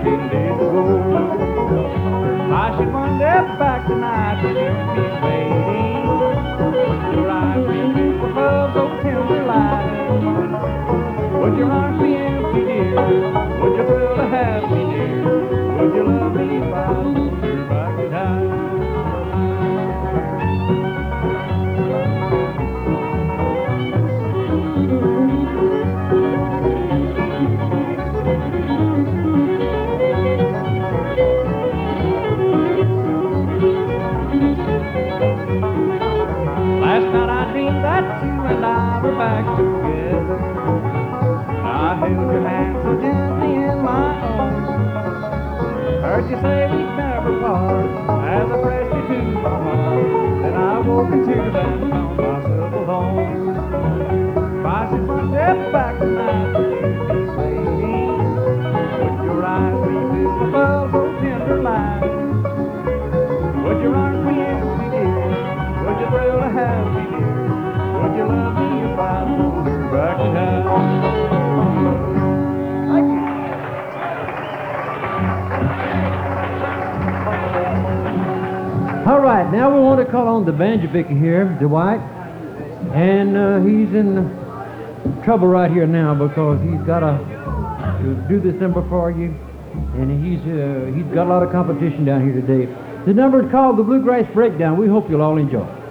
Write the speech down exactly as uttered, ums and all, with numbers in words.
ten days ago. I should wander back tonight with you be waiting. Would your eyes be filled with love so tender light? Would your arms be empty, dear? Would you thrill to have me near? Would you love me if I wandered back in time? Last night I dreamed that you and I were back together. I held your hand so gently in my own. Heard you say we'd never part as I pressed you to my heart. Then I woke in tears and found myself alone. If I should one step back tonight, would you be waiting? Would your eyes be filled with love so tender light? Would your arms be empty, dear? Would you thrill to have me near? Would you love me if I wandered back in time? Thank you. All right, now we want to call on the banjo picker here, Dwight, and uh, he's in trouble right here now because he's got to do this number for you, and he's uh, he's got a lot of competition down here today. The number is called the Bluegrass Breakdown. We hope you'll all enjoy it.